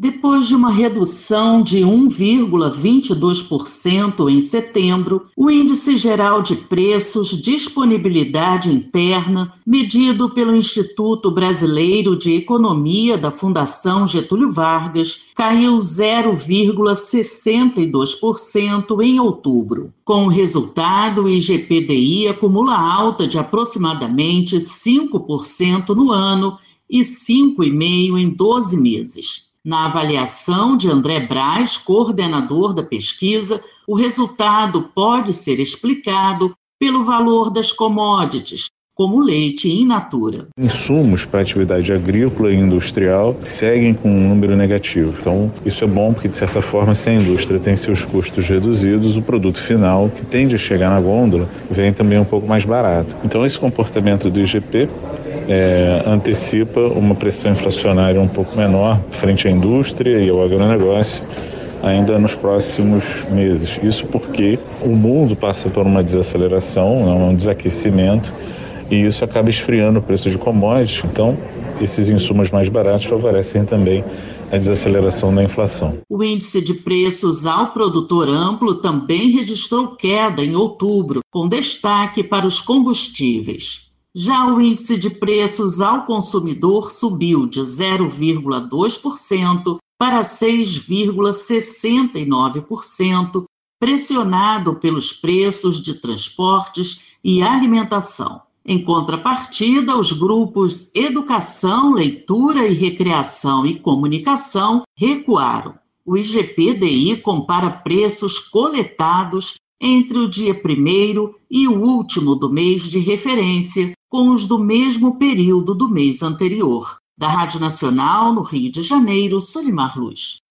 Depois de uma redução de 1,22% em setembro, o Índice Geral de Preços Disponibilidade Interna, medido pelo Instituto Brasileiro de Economia da Fundação Getúlio Vargas, caiu 0,62% em outubro. Com o resultado, o IGPDI acumula alta de aproximadamente 5% no ano e 5,5% em 12 meses. Na avaliação de André Braz, coordenador da pesquisa, o resultado pode ser explicado pelo valor das commodities, como leite in natura. Insumos para a atividade agrícola e industrial seguem com um número negativo. Então, isso é bom porque, de certa forma, se a indústria tem seus custos reduzidos, o produto final, que tende a chegar na gôndola, vem também um pouco mais barato. Então, esse comportamento do IGP antecipa uma pressão inflacionária um pouco menor frente à indústria e ao agronegócio ainda nos próximos meses. Isso porque o mundo passa por uma desaceleração, um desaquecimento, e isso acaba esfriando o preço de commodities. Então, esses insumos mais baratos favorecem também a desaceleração da inflação. O índice de preços ao produtor amplo também registrou queda em outubro, com destaque para os combustíveis. Já o índice de preços ao consumidor subiu de 0,2% para 6,69%, pressionado pelos preços de transportes e alimentação. Em contrapartida, os grupos Educação, Leitura e Recreação e Comunicação recuaram. O IGPDI compara preços coletados entre o dia 1º e o último do mês de referência, com os do mesmo período do mês anterior. Da Rádio Nacional, no Rio de Janeiro, Solimar Luz.